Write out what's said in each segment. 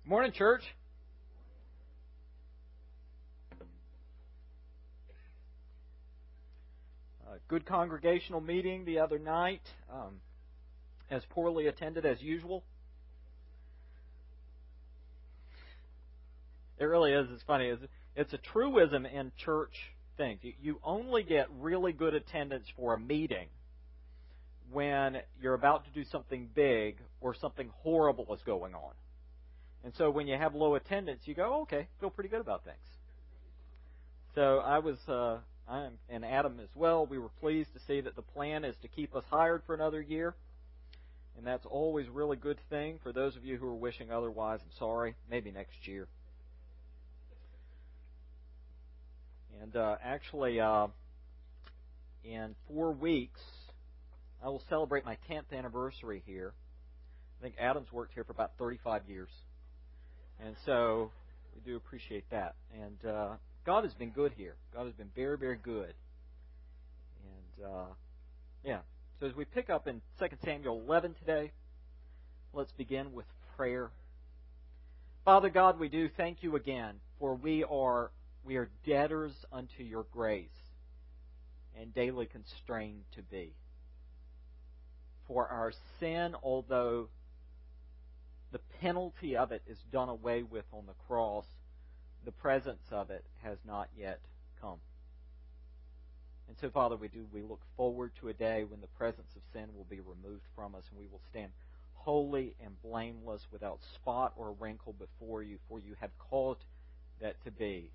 Morning, church. Good congregational meeting the other night, as poorly attended as usual. It really is. It's funny. It's a truism in church things. You only get really good attendance for a meeting when you're about to do something big or something horrible is going on. And so when you have low attendance, you go, okay, feel pretty good about things. So I and Adam as well, we were pleased to see that the plan is to keep us hired for another year. And that's always a really good thing. For those of you who are wishing otherwise, I'm sorry. Maybe next year. And actually, in 4 weeks, I will celebrate my 10th anniversary here. I think Adam's worked here for about 35 years. And so we do appreciate that. And God has been good here. God has been very, very good. And, so as we pick up in 2 Samuel 11 today, let's begin with prayer. Father God, we do thank you again, for we are debtors unto your grace and daily constrained to be. For our sin, although the penalty of it is done away with on the cross, the presence of it has not yet come. And so, Father, we look forward to a day when the presence of sin will be removed from us and we will stand holy and blameless, without spot or wrinkle before you, for you have caused that to be.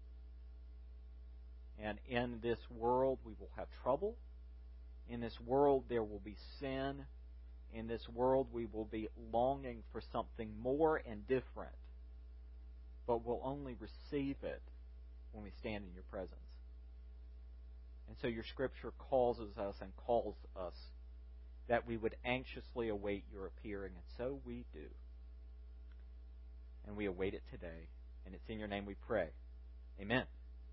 And in this world we will have trouble. In this world there will be sin. In this world we will be longing for something more and different. But we'll only receive it when we stand in your presence. And so your Scripture calls us that we would anxiously await your appearing. And so we do. And we await it today. And it's in your name we pray. Amen.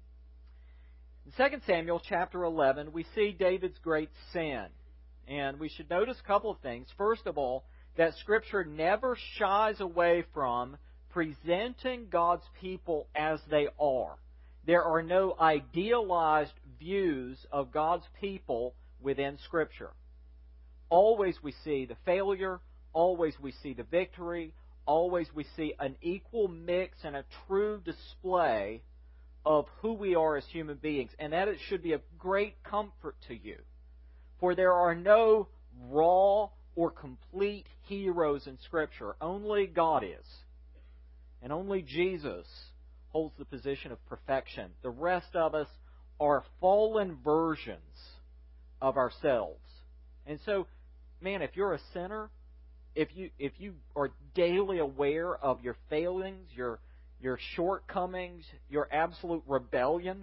In 2 Samuel chapter 11, we see David's great sin. And we should notice a couple of things. First of all, that Scripture never shies away from presenting God's people as they are. There are no idealized views of God's people within Scripture. Always we see the failure, always we see the victory, always we see an equal mix and a true display of who we are as human beings. And that it should be of great comfort to you. For there are no raw or complete heroes in Scripture. Only God is. And only Jesus holds the position of perfection. The rest of us are fallen versions of ourselves. And so, man, if you're a sinner, if you are daily aware of your failings, your shortcomings, your absolute rebellion,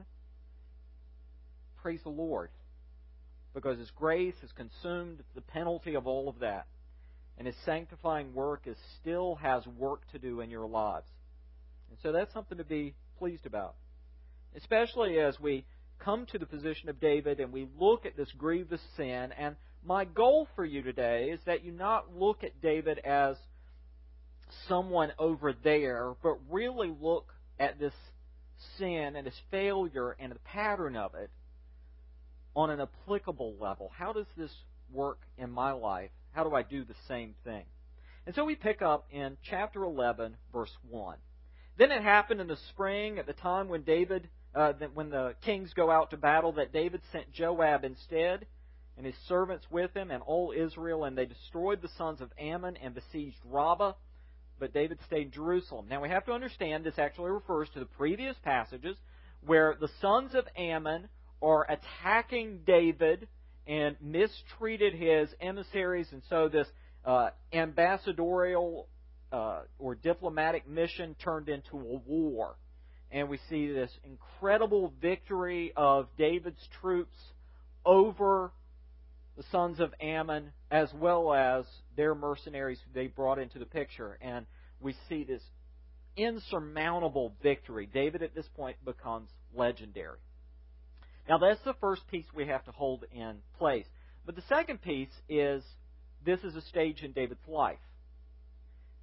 praise the Lord. Because His grace has consumed the penalty of all of that. And His sanctifying work still has work to do in your lives. And so that's something to be pleased about. Especially as we come to the position of David and we look at this grievous sin. And my goal for you today is that you not look at David as someone over there, but really look at this sin and his failure and the pattern of it on an applicable level. How does this work in my life? How do I do the same thing? And so we pick up in chapter 11, verse 1. Then it happened in the spring, at the time when when the kings go out to battle, that David sent Joab instead, and his servants with him, and all Israel, and they destroyed the sons of Ammon and besieged Rabbah. But David stayed in Jerusalem. Now we have to understand this actually refers to the previous passages where the sons of Ammon are attacking David and mistreated his emissaries, and so this ambassadorial or diplomatic mission turned into a war. And we see this incredible victory of David's troops over the sons of Ammon, as well as their mercenaries who they brought into the picture. And we see this insurmountable victory. David at this point becomes legendary. Now that's the first piece we have to hold in place. But the second piece is, this is a stage in David's life.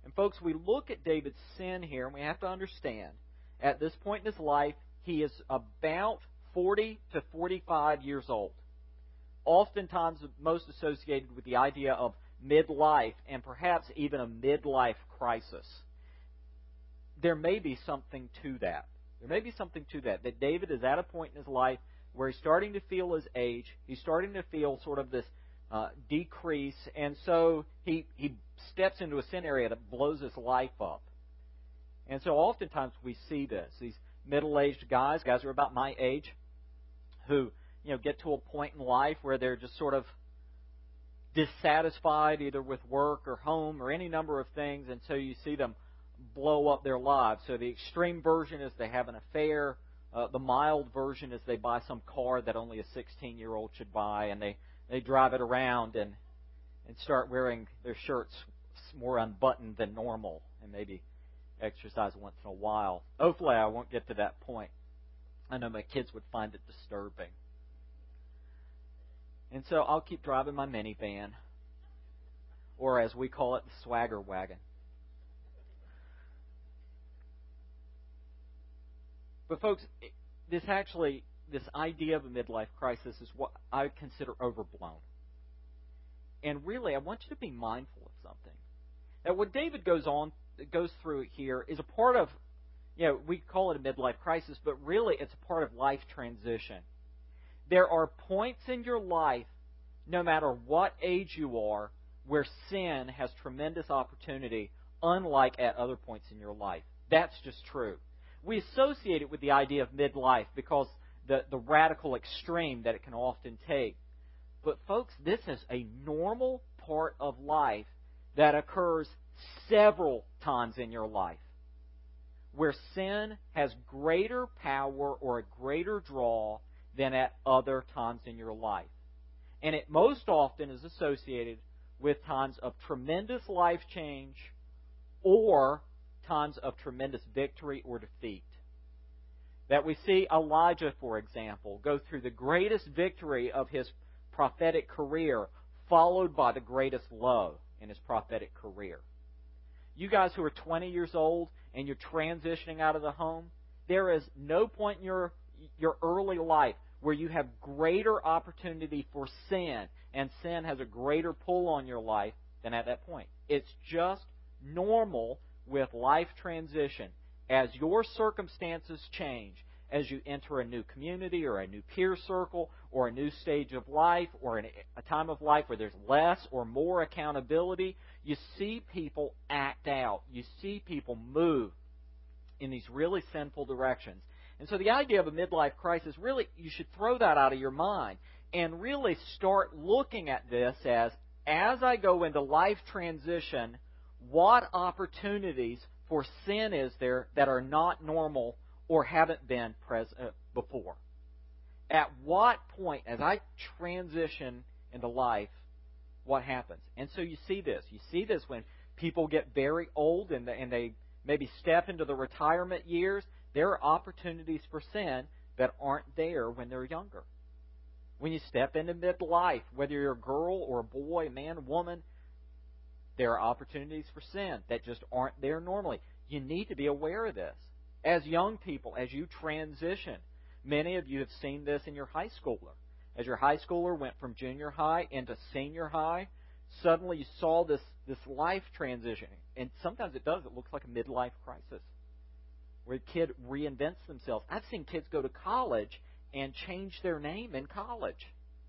And folks, we look at David's sin here, and we have to understand, at this point in his life, he is about 40 to 45 years old. Oftentimes most associated with the idea of midlife and perhaps even a midlife crisis. There may be something to that. There may be something to that, that David is at a point in his life where he's starting to feel his age. He's starting to feel sort of this decrease, and so he steps into a sin area that blows his life up. And so oftentimes we see this. These middle-aged guys who are about my age, who get to a point in life where they're just sort of dissatisfied either with work or home or any number of things, and so you see them blow up their lives. So the extreme version is they have an affair. The mild version is they buy some car that only a 16-year-old should buy, and they drive it around and start wearing their shirts more unbuttoned than normal, and maybe exercise once in a while. Hopefully I won't get to that point. I know my kids would find it disturbing. And so I'll keep driving my minivan, or as we call it, the swagger wagon. But folks, this idea of a midlife crisis is what I consider overblown. And really, I want you to be mindful of something. That what David goes through here is a part of, we call it a midlife crisis, but really it's a part of life transition. There are points in your life, no matter what age you are, where sin has tremendous opportunity, unlike at other points in your life. That's just true. We associate it with the idea of midlife because the radical extreme that it can often take. But folks, this is a normal part of life that occurs several times in your life, where sin has greater power or a greater draw than at other times in your life. And it most often is associated with times of tremendous life change or times of tremendous victory or defeat. That we see Elijah, for example, go through the greatest victory of his prophetic career, followed by the greatest low in his prophetic career. You guys who are 20 years old and you're transitioning out of the home, there is no point in your early life where you have greater opportunity for sin, and sin has a greater pull on your life than at that point. It's just normal with life transition. As your circumstances change, as you enter a new community or a new peer circle or a new stage of life or a time of life where there's less or more accountability, you see people act out. You see people move in these really sinful directions. And so the idea of a midlife crisis, really, you should throw that out of your mind and really start looking at this as I go into life transition, what opportunities for sin is there that are not normal or haven't been present before? At what point, as I transition into life, what happens? And so you see this. You see this when people get very old and they maybe step into the retirement years. There are opportunities for sin that aren't there when they're younger. When you step into midlife, whether you're a girl or a boy, a man, woman, there are opportunities for sin that just aren't there normally. You need to be aware of this. As young people, as you transition, many of you have seen this in your high schooler. As your high schooler went from junior high into senior high, suddenly you saw this life transition. And sometimes it does. It looks like a midlife crisis where a kid reinvents themselves. I've seen kids go to college and change their name in college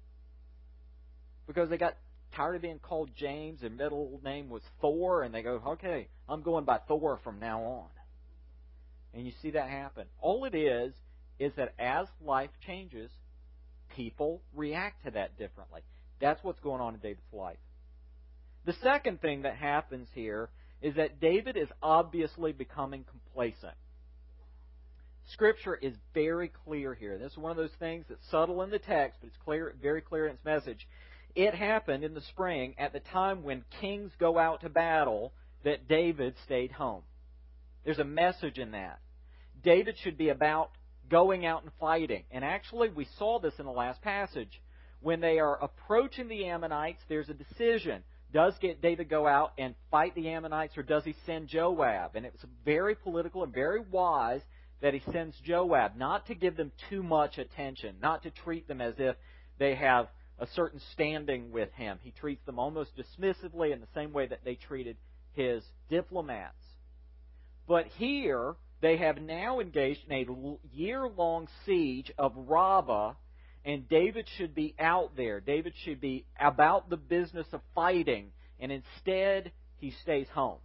because they got tired of being called James. Their middle name was Thor, and they go, okay, I'm going by Thor from now on. And you see that happen. All it is that as life changes, people react to that differently. That's what's going on in David's life. The second thing that happens here is that David is obviously becoming complacent. Scripture is very clear here. This is one of those things that's subtle in the text, but it's clear, very clear in its message. It happened in the spring at the time when kings go out to battle that David stayed home. There's a message in that. David should be about going out and fighting. And actually, we saw this in the last passage. When they are approaching the Ammonites, there's a decision. Does David go out and fight the Ammonites, or does he send Joab? And it was very political and very wise that he sends Joab, not to give them too much attention, not to treat them as if they have a certain standing with him. He treats them almost dismissively in the same way that they treated his diplomats. But here, they have now engaged in a year-long siege of Rabbah, and David should be out there. David should be about the business of fighting, and instead, he stays home.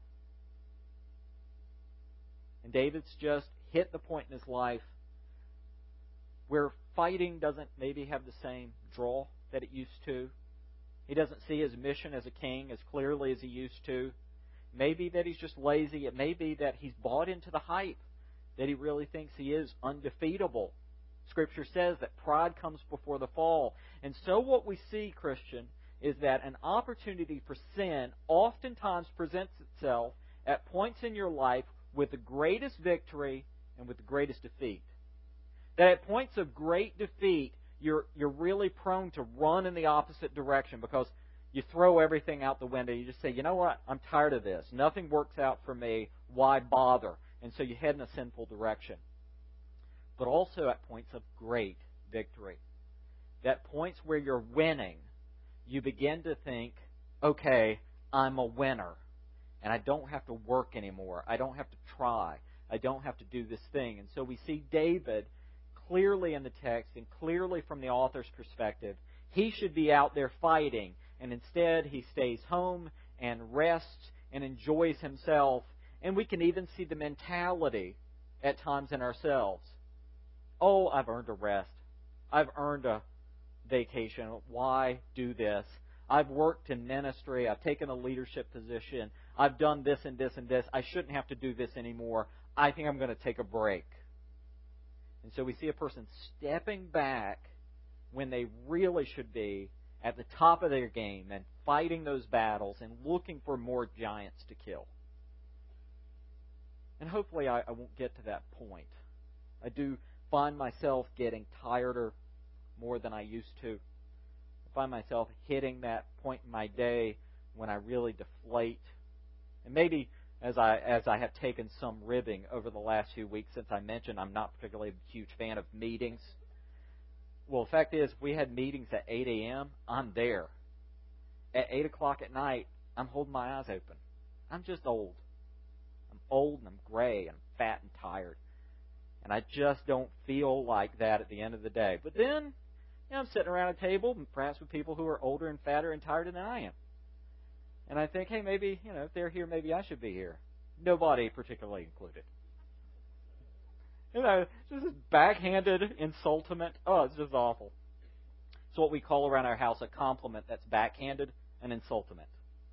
And David's just hit the point in his life where fighting doesn't maybe have the same draw that it used to. He doesn't see his mission as a king as clearly as he used to. Maybe that he's just lazy. It may be that he's bought into the hype, that he really thinks he is undefeatable. Scripture says that pride comes before the fall. And so what we see, Christian, is that an opportunity for sin oftentimes presents itself at points in your life with the greatest victory and with the greatest defeat. That at points of great defeat, you're really prone to run in the opposite direction because you throw everything out the window. You just say, you know what, I'm tired of this. Nothing works out for me. Why bother? And so you head in a sinful direction. But also at points of great victory. At points where you're winning, you begin to think, okay, I'm a winner. And I don't have to work anymore. I don't have to try. I don't have to do this thing. And so we see David clearly in the text and clearly from the author's perspective. He should be out there fighting. And instead, he stays home and rests and enjoys himself. And we can even see the mentality at times in ourselves. Oh, I've earned a rest. I've earned a vacation. Why do this? I've worked in ministry. I've taken a leadership position. I've done this and this and this. I shouldn't have to do this anymore. I think I'm going to take a break. And so we see a person stepping back when they really should be at the top of their game and fighting those battles and looking for more giants to kill. And hopefully I won't get to that point. I do find myself getting tireder more than I used to. I find myself hitting that point in my day when I really deflate. And maybe as I have taken some ribbing over the last few weeks since I mentioned I'm not particularly a huge fan of meetings. Well, the fact is, if we had meetings at 8 a.m., I'm there. At 8 o'clock at night, I'm holding my eyes open. I'm just old. I'm old and I'm gray and I'm fat and tired. And I just don't feel like that at the end of the day. But then, I'm sitting around a table, perhaps with people who are older and fatter and tired than I am. And I think, hey, maybe, if they're here, maybe I should be here. Nobody particularly included. Just this backhanded insultment. Oh, it's just awful. It's what we call around our house a compliment that's backhanded, an insultment.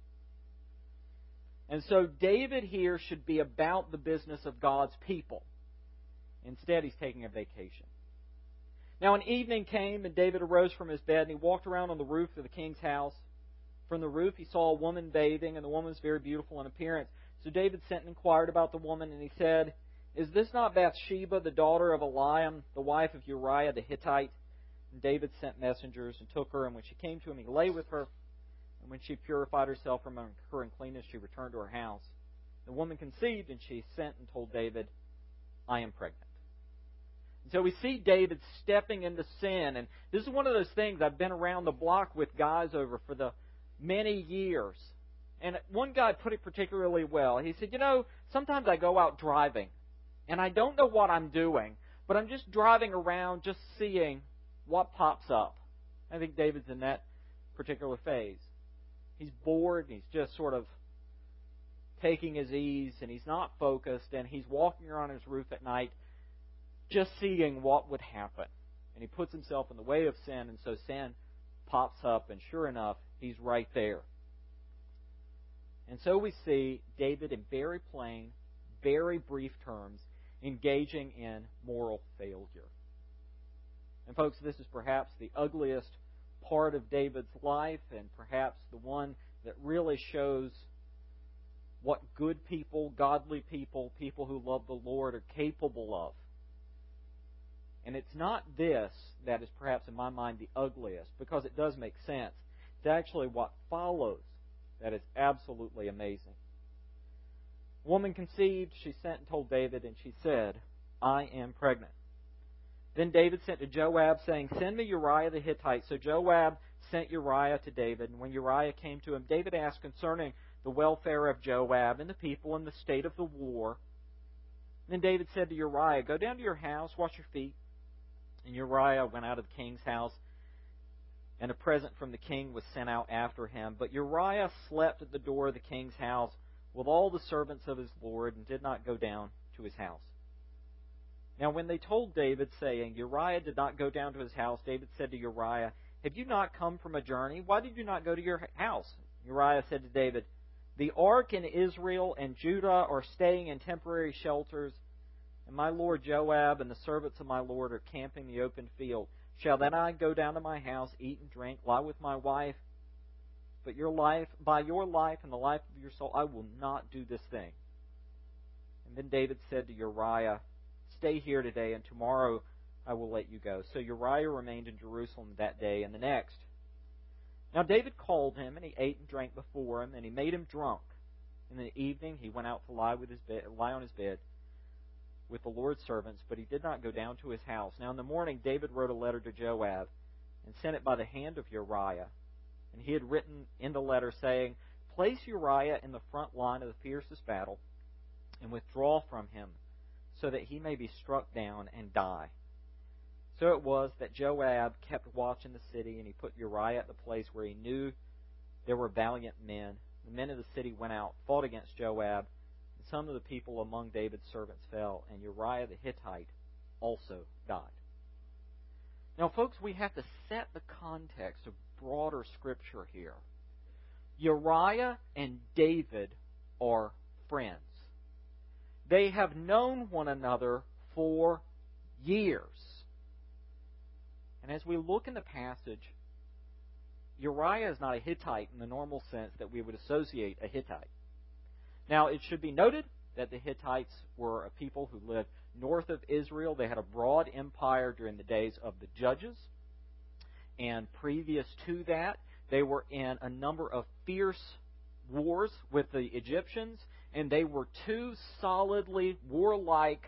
And so David here should be about the business of God's people. Instead, he's taking a vacation. Now, an evening came, and David arose from his bed, and he walked around on the roof of the king's house. From the roof, he saw a woman bathing, and the woman was very beautiful in appearance. So David sent and inquired about the woman, and he said, "Is this not Bathsheba, the daughter of Eliam, the wife of Uriah the Hittite?" And David sent messengers and took her, and when she came to him, he lay with her. And when she purified herself from her uncleanness, she returned to her house. The woman conceived, and she sent and told David, "I am pregnant." And so we see David stepping into sin. And this is one of those things I've been around the block with guys over for the many years. And one guy put it particularly well. He said, sometimes I go out driving, and I don't know what I'm doing, but I'm just driving around just seeing what pops up. I think David's in that particular phase. He's bored, and he's just sort of taking his ease, and he's not focused, and he's walking around his roof at night just seeing what would happen. And he puts himself in the way of sin, and so sin pops up, and sure enough, he's right there. And so we see David in very plain, very brief terms, engaging in moral failure. And folks, this is perhaps the ugliest part of David's life, and perhaps the one that really shows what good people, godly people, people who love the Lord are capable of. And it's not this that is perhaps in my mind the ugliest, because it does make sense. It's actually what follows That is absolutely amazing. Woman conceived, she sent and told David, and she said, I am pregnant. Then David sent to Joab, saying, Send me Uriah the Hittite. So Joab sent Uriah to David, and when Uriah came to him, David asked concerning the welfare of Joab and the people and the state of the war. Then David said to Uriah, Go down to your house, wash your feet. And Uriah went out of the king's house, and a present from the king was sent out after him. But Uriah slept at the door of the king's house with all the servants of his lord, and did not go down to his house. Now when they told David, saying, Uriah did not go down to his house, David said to Uriah, Have you not come from a journey? Why did you not go to your house? Uriah said to David, The ark in Israel and Judah are staying in temporary shelters, and my lord Joab and the servants of my lord are camping in the open field. Shall then I go down to my house, eat and drink, lie with my wife? But by your life and the life of your soul, I will not do this thing. And then David said to Uriah, Stay here today, and tomorrow I will let you go. So Uriah remained in Jerusalem that day and the next. Now David called him, and he ate and drank before him, and he made him drunk. In the evening he went out to lie on his bed with the Lord's servants, but he did not go down to his house. Now in the morning David wrote a letter to Joab, and sent it by the hand of Uriah. And he had written in the letter, saying, Place Uriah in the front line of the fiercest battle, and withdraw from him, so that he may be struck down and die. So it was that Joab kept watch in the city, and he put Uriah at the place where he knew there were valiant men. The men of the city went out, fought against Joab, and some of the people among David's servants fell, and Uriah the Hittite also died. Now, folks, we have to set the context of broader Scripture here. Uriah and David are friends. They have known one another for years. And as we look in the passage, Uriah is not a Hittite in the normal sense that we would associate a Hittite. Now, it should be noted that the Hittites were a people who lived north of Israel. They had a broad empire during the days of the Judges. And previous to that, they were in a number of fierce wars with the Egyptians, and they were two solidly warlike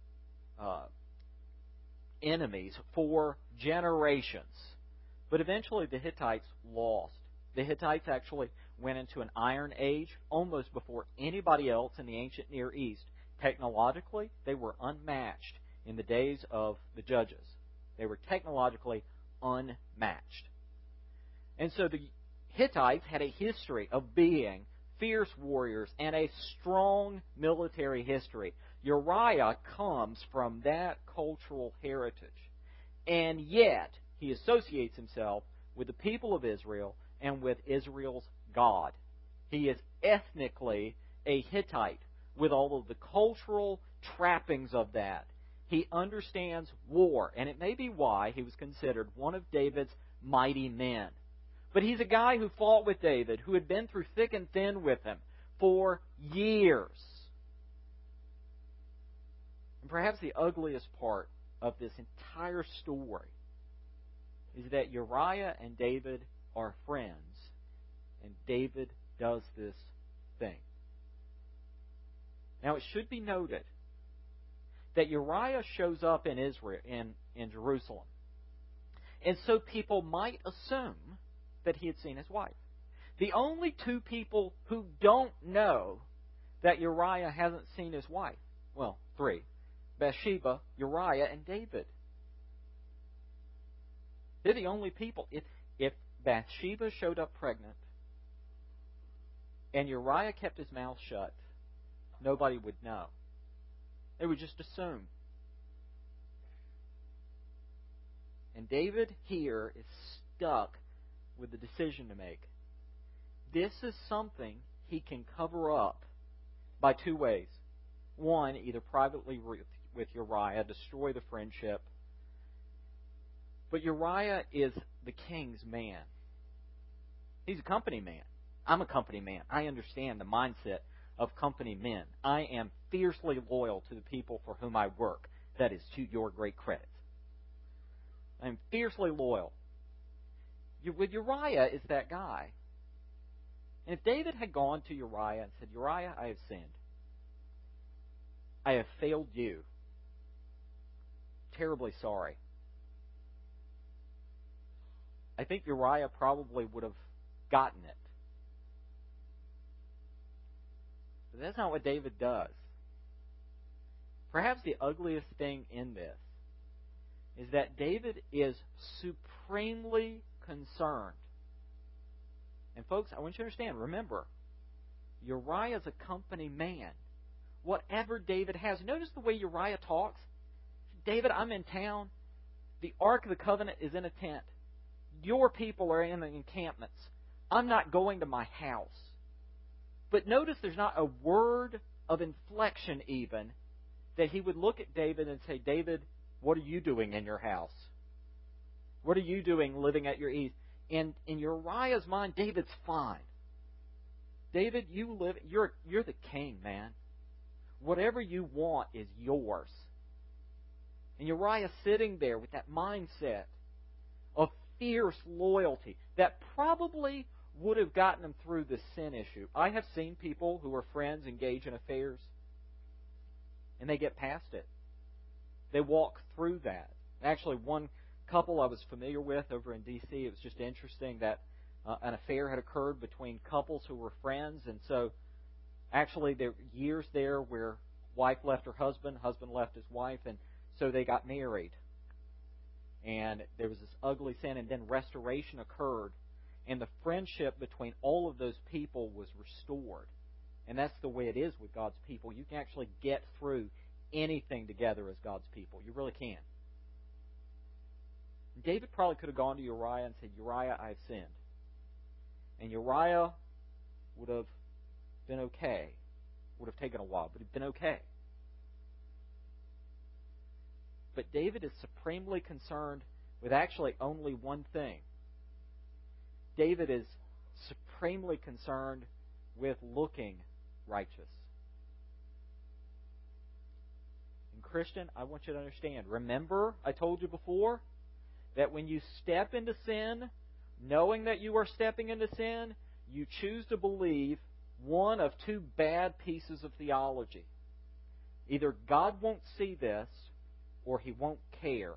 enemies for generations. But eventually the Hittites lost. The Hittites actually went into an Iron Age almost before anybody else in the ancient Near East. Technologically, they were unmatched in the days of the Judges. They were technologically unmatched. And so the Hittites had a history of being fierce warriors and a strong military history. Uriah comes from that cultural heritage. And yet, he associates himself with the people of Israel and with Israel's God. He is ethnically a Hittite with all of the cultural trappings of that. He understands war, and it may be why he was considered one of David's mighty men. But he's a guy who fought with David, who had been through thick and thin with him for years. And perhaps the ugliest part of this entire story is that Uriah and David are friends, and David does this thing. Now, it should be noted that Uriah shows up in Israel, in Jerusalem. And so people might assume that he had seen his wife. The only two people who don't know that Uriah hasn't seen his wife, well, three: Bathsheba, Uriah, and David. They're the only people. If Bathsheba showed up pregnant and Uriah kept his mouth shut, nobody would know. They would just assume. And David here is stuck with the decision to make. This is something he can cover up by two ways. One, either privately with Uriah, destroy the friendship. But Uriah is the king's man. He's a company man. I'm a company man. I understand the mindset of company men. I am fiercely loyal to the people for whom I work. That is to your great credit. I am fiercely loyal. With Uriah is that guy. And if David had gone to Uriah and said, Uriah, I have sinned. I have failed you. Terribly sorry. I think Uriah probably would have gotten it. But that's not what David does. Perhaps the ugliest thing in this is that David is supremely concerned. And folks, I want you to understand, remember, Uriah is a company man. Whatever David has, notice the way Uriah talks. David, I'm in town. The Ark of the Covenant is in a tent. Your people are in the encampments. I'm not going to my house. But notice there's not a word of inflection even that he would look at David and say, David, what are you doing in your house? What are you doing living at your ease? In Uriah's mind, David's fine. David, you're the king, man. Whatever you want is yours. And Uriah's sitting there with that mindset of fierce loyalty that probably would have gotten him through the sin issue. I have seen people who are friends engage in affairs, and they get past it. They walk through that. Actually, one couple I was familiar with over in D.C., it was just interesting that an affair had occurred between couples who were friends, and so actually there were years there where wife left her husband left his wife, and so they got married. And there was this ugly sin, and then restoration occurred, and the friendship between all of those people was restored. And that's the way it is with God's people. You can actually get through anything together as God's people. You really can. David probably could have gone to Uriah and said, Uriah, I have sinned. And Uriah would have been okay. Would have taken a while, but he'd been okay. But David is supremely concerned with actually only one thing. David is supremely concerned with looking righteous. And Christian, I want you to understand. Remember, I told you before that when you step into sin, knowing that you are stepping into sin, you choose to believe one of two bad pieces of theology. Either God won't see this, or He won't care.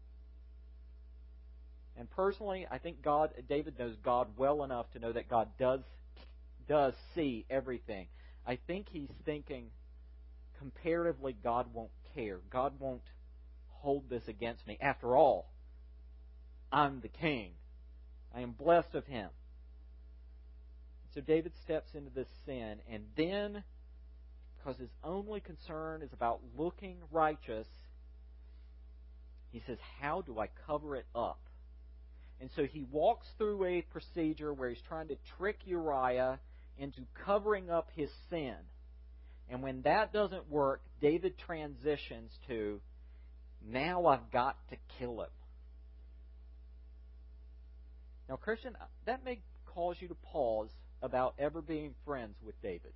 And personally, I think David knows God well enough to know that God does see everything. I think he's thinking, comparatively, God won't care. God won't hold this against me. After all, I'm the king. I am blessed of Him. So David steps into this sin, and then, because his only concern is about looking righteous, he says, how do I cover it up? And so he walks through a procedure where he's trying to trick Uriah into covering up his sin. And when that doesn't work, David transitions to, now I've got to kill him. Now, Christian, that may cause you to pause about ever being friends with David.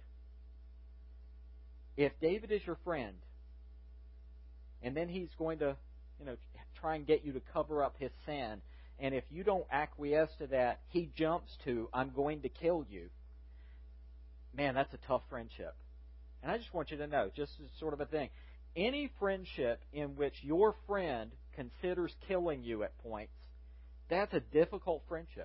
If David is your friend, and then he's going to, try and get you to cover up his sin, and if you don't acquiesce to that, he jumps to, I'm going to kill you. Man, that's a tough friendship. And I just want you to know, just as sort of a thing, any friendship in which your friend considers killing you at points, that's a difficult friendship.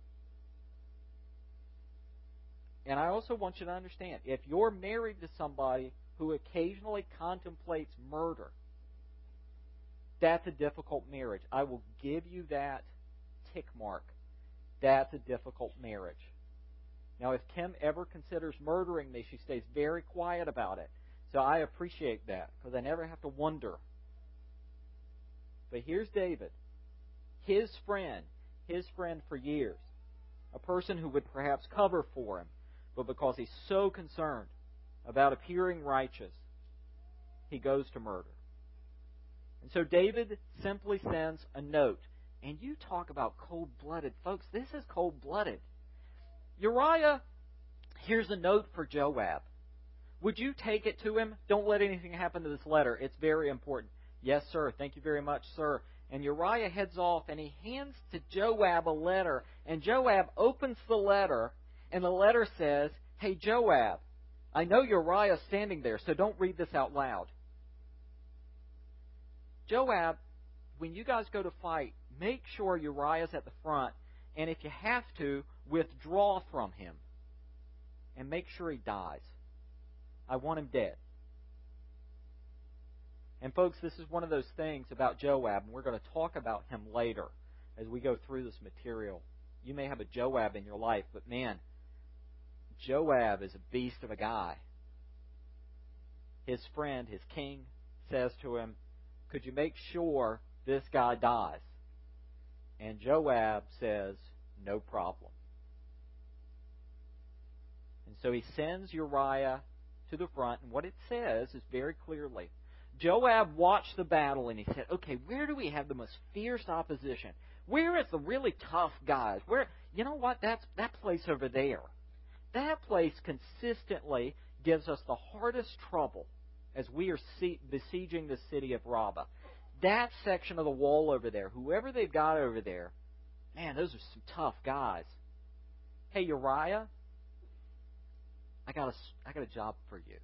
And I also want you to understand, if you're married to somebody who occasionally contemplates murder, that's a difficult marriage. I will give you that tick mark. That's a difficult marriage. Now, if Kim ever considers murdering me, she stays very quiet about it. So I appreciate that, because I never have to wonder. But here's David, his friend for years, a person who would perhaps cover for him, but because he's so concerned about appearing righteous, he goes to murder. And so David simply sends a note. And you talk about cold-blooded. Folks, this is cold-blooded. Uriah, here's a note for Joab. Would you take it to him? Don't let anything happen to this letter. It's very important. Yes, sir. Thank you very much, sir. And Uriah heads off, and he hands to Joab a letter. And Joab opens the letter, And the letter says, hey, Joab, I know Uriah's standing there, so don't read this out loud. Joab, when you guys go to fight, make sure Uriah's at the front, and if you have to, withdraw from him. And make sure he dies. I want him dead. And folks, this is one of those things about Joab, and we're going to talk about him later as we go through this material. You may have a Joab in your life, but man, Joab is a beast of a guy. His friend, his king, says to him, could you make sure this guy dies? And Joab says, no problem. And so he sends Uriah to the front, and what it says is very clearly, Joab watched the battle and he said, okay, where do we have the most fierce opposition? Where is the really tough guys? Where, you know what, that place over there. That place consistently gives us the hardest trouble as we are besieging the city of Rabbah. That section of the wall over there, whoever they've got over there, man, those are some tough guys. Hey, Uriah, I got a job for you.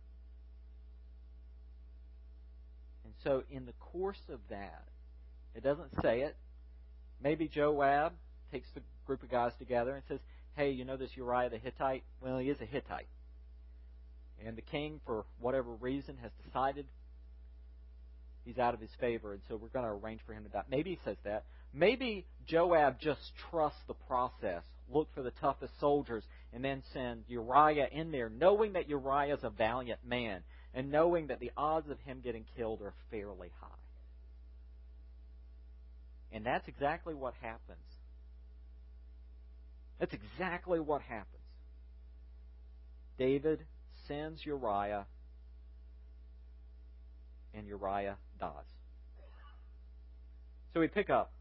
And so in the course of that, it doesn't say it. Maybe Joab takes the group of guys together and says, hey, you know this Uriah the Hittite? Well, he is a Hittite. And the king, for whatever reason, has decided he's out of his favor, and so we're going to arrange for him to die. Maybe he says that. Maybe Joab just trusts the process, look for the toughest soldiers, and then send Uriah in there, knowing that Uriah is a valiant man, and knowing that the odds of him getting killed are fairly high. And that's exactly what happens. That's exactly what happens. David sends Uriah, and Uriah dies. So we pick up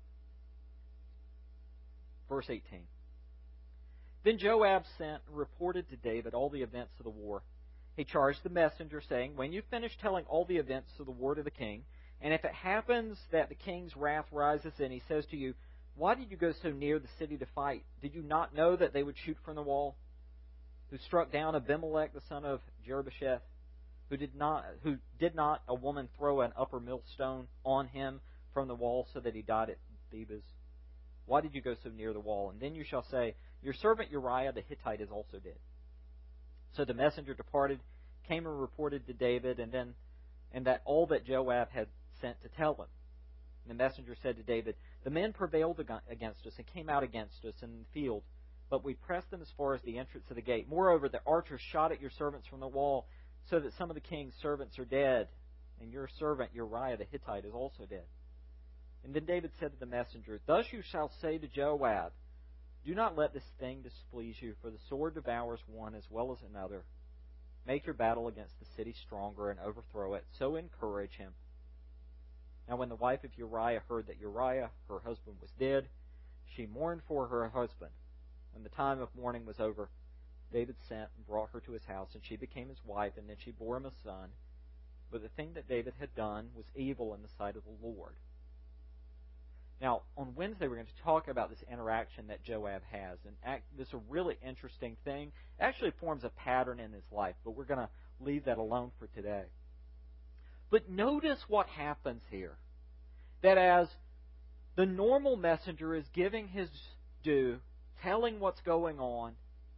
verse 18. Then Joab sent and reported to David all the events of the war. He charged the messenger, saying, when you finish telling all the events of the war to the king, and if it happens that the king's wrath rises and he says to you, why did you go so near the city to fight? Did you not know that they would shoot from the wall? Who struck down Abimelech, the son of Jerubbesheth? Who did not a woman throw an upper millstone on him from the wall so that he died at Thebez? Why did you go so near the wall? And then you shall say, your servant Uriah the Hittite is also dead. So the messenger departed, came and reported to David, and that all that Joab had sent to tell him. And the messenger said to David, the men prevailed against us and came out against us in the field, but we pressed them as far as the entrance of the gate. Moreover, the archers shot at your servants from the wall, so that some of the king's servants are dead, and your servant Uriah the Hittite is also dead. And then David said to the messenger, thus you shall say to Joab, do not let this thing displease you, for the sword devours one as well as another. Make your battle against the city stronger and overthrow it, so encourage him. Now when the wife of Uriah heard that Uriah, her husband, was dead, she mourned for her husband. When the time of mourning was over, David sent and brought her to his house, and she became his wife, and then she bore him a son. But the thing that David had done was evil in the sight of the Lord. Now, on Wednesday, we're going to talk about this interaction that Joab has. And this is a really interesting thing. It actually forms a pattern in his life, but we're going to leave that alone for today. But notice what happens here. That as the normal messenger is giving his due, telling what's going on,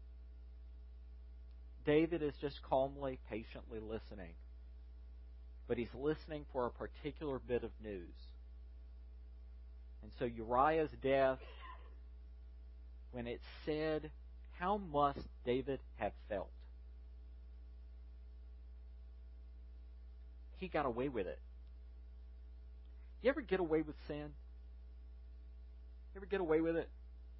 David is just calmly, patiently listening. But he's listening for a particular bit of news. And so Uriah's death, when it said, how must David have felt? He got away with it. You ever get away with sin? You ever get away with it?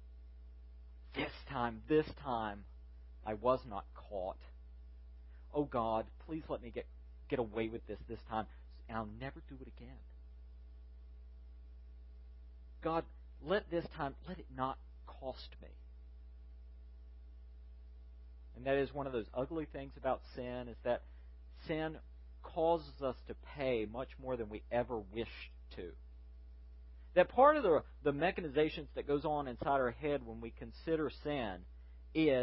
This time, I was not caught. Oh God, please let me get away with this time, and I'll never do it again. God, let it not cost me. And that is one of those ugly things about sin, is that sin causes us to pay much more than we ever wished to. That part of the mechanizations that goes on inside our head when we consider sin is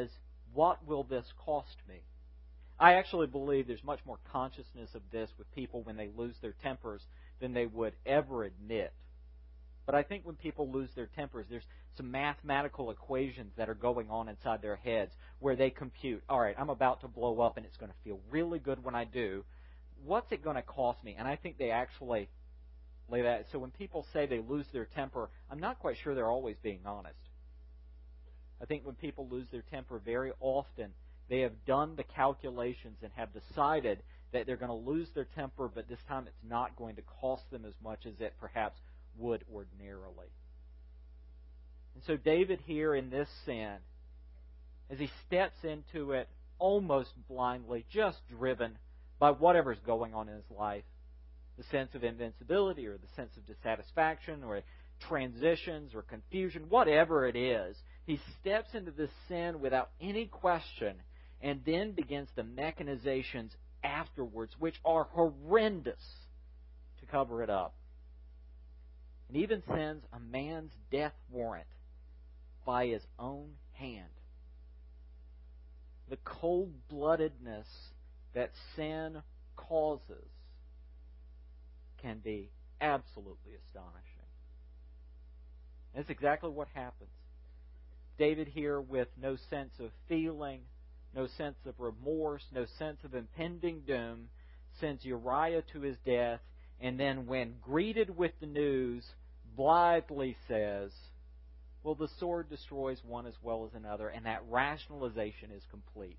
what will this cost me? I actually believe there's much more consciousness of this with people when they lose their tempers than they would ever admit. But I think when people lose their tempers, there's some mathematical equations that are going on inside their heads where they compute, all right, I'm about to blow up and it's going to feel really good when I do. What's it going to cost me? And I think they actually lay that. So when people say they lose their temper, I'm not quite sure they're always being honest. I think when people lose their temper, very often they have done the calculations and have decided that they're going to lose their temper, but this time it's not going to cost them as much as it perhaps would ordinarily. And so David here in this sin, as he steps into it almost blindly, just driven by whatever's going on in his life, the sense of invincibility or the sense of dissatisfaction or transitions or confusion, whatever it is, he steps into this sin without any question and then begins the mechanizations afterwards, which are horrendous, to cover it up. And even sends a man's death warrant by his own hand. The cold-bloodedness that sin causes can be absolutely astonishing. And that's exactly what happens. David here, with no sense of feeling, no sense of remorse, no sense of impending doom, sends Uriah to his death, and then when greeted with the news, blithely says, well, the sword destroys one as well as another, and that rationalization is complete.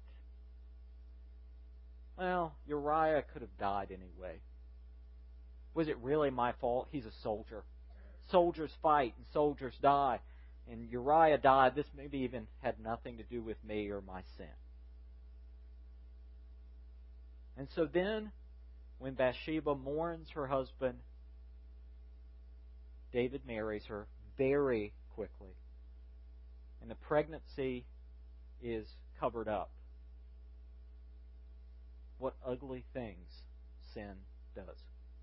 Well, Uriah could have died anyway. Was it really my fault? He's a soldier. Soldiers fight and soldiers die. And Uriah died. This maybe even had nothing to do with me or my sin. And so then, when Bathsheba mourns her husband, David marries her very quickly. And the pregnancy is covered up. What ugly things sin does.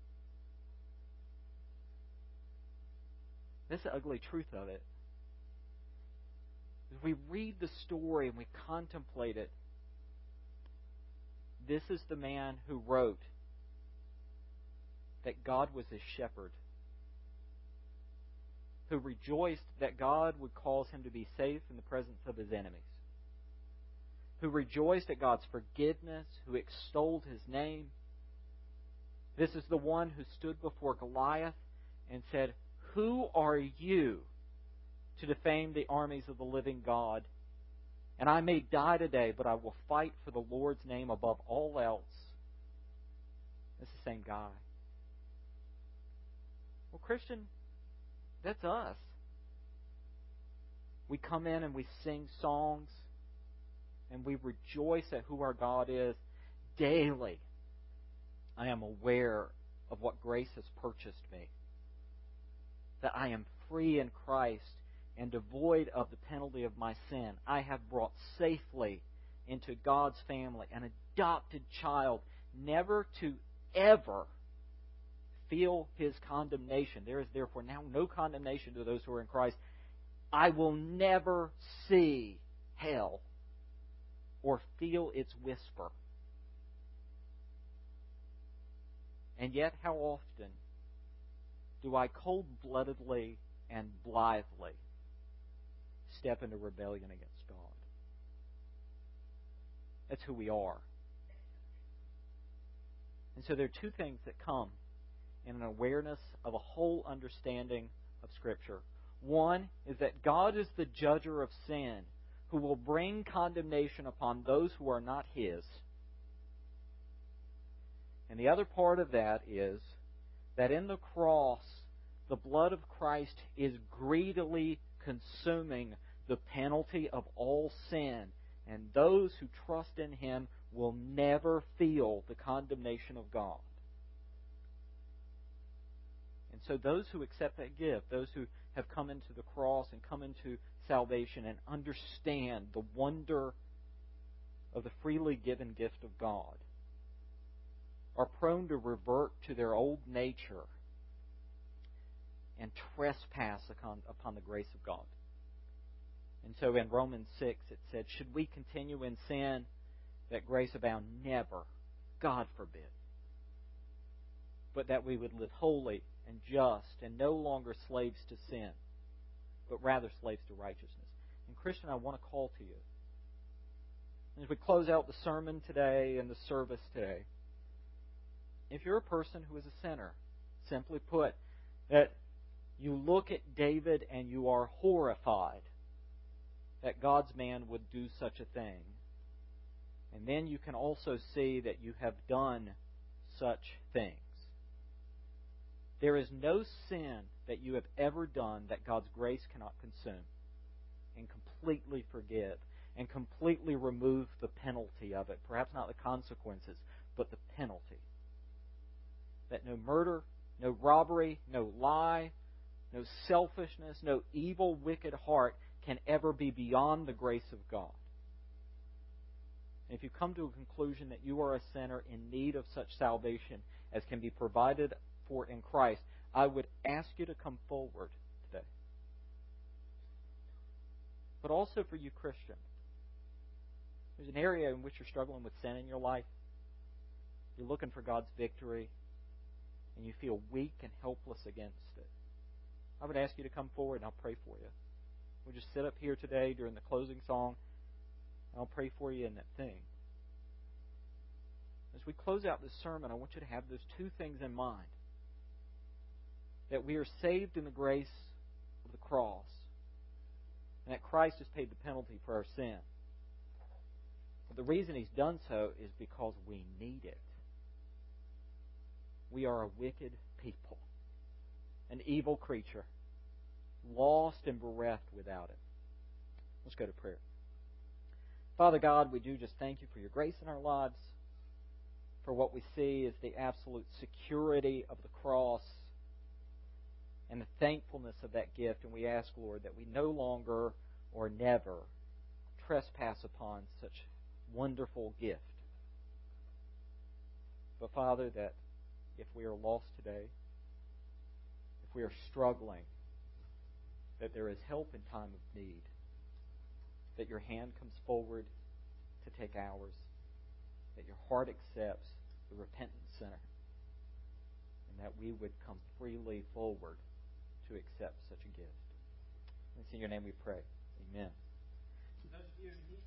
This is the ugly truth of it. As we read the story and we contemplate it, this is the man who wrote that God was his shepherd, who rejoiced that God would cause him to be safe in the presence of his enemies, who rejoiced at God's forgiveness, who extolled his name. This is the one who stood before Goliath and said, "Who are you to defame the armies of the living God? And I may die today, but I will fight for the Lord's name above all else." It's the same guy. Well, Christian, that's us. We come in and we sing songs and we rejoice at who our God is daily. I am aware of what grace has purchased me, that I am free in Christ and devoid of the penalty of my sin. I have brought safely into God's family, an adopted child, never to ever feel His condemnation. There is therefore now no condemnation to those who are in Christ. I will never see hell or feel its whisper. And yet, how often do I cold-bloodedly and blithely step into rebellion against God? That's who we are. And so there are two things that come in an awareness of a whole understanding of Scripture. One is that God is the judger of sin, who will bring condemnation upon those who are not His. And the other part of that is that in the cross, the blood of Christ is greedily consuming the penalty of all sin, and those who trust in Him will never feel the condemnation of God. And so those who accept that gift, those who have come into the cross and come into salvation and understand the wonder of the freely given gift of God, are prone to revert to their old nature and trespass upon the grace of God. And so in Romans 6 it said, should we continue in sin that grace abound? Never. God forbid. But that we would live holy and just and no longer slaves to sin, but rather slaves to righteousness. And Christian, I want to call to you. As we close out the sermon today and the service today, if you're a person who is a sinner, simply put, that you look at David and you are horrified that God's man would do such a thing, and then you can also see that you have done such things. There is no sin that you have ever done that God's grace cannot consume and completely forgive and completely remove the penalty of it. Perhaps not the consequences, but the penalty. That no murder, no robbery, no lie, no selfishness, no evil, wicked heart can ever be beyond the grace of God. And if you come to a conclusion that you are a sinner in need of such salvation as can be provided for in Christ, I would ask you to come forward today. But also for you, Christian, there's an area in which you're struggling with sin in your life. You're looking for God's victory, and you feel weak and helpless against it. I would ask you to come forward, and I'll pray for you. We'll just sit up here today during the closing song, and I'll pray for you in that thing. As we close out this sermon, I want you to have those two things in mind. That we are saved in the grace of the cross, and that Christ has paid the penalty for our sin. But the reason He's done so is because we need it. We are a wicked people, an evil creature, lost and bereft without it. Let's go to prayer. Father God, we do just thank You for Your grace in our lives, for what we see is the absolute security of the cross and the thankfulness of that gift. And we ask, Lord, that we no longer or never trespass upon such wonderful gift. But Father, that if we are lost today, if we are struggling, that there is help in time of need, that Your hand comes forward to take ours, that Your heart accepts the repentant sinner, and that we would come freely forward to accept such a gift. It's in Your name we pray. Amen.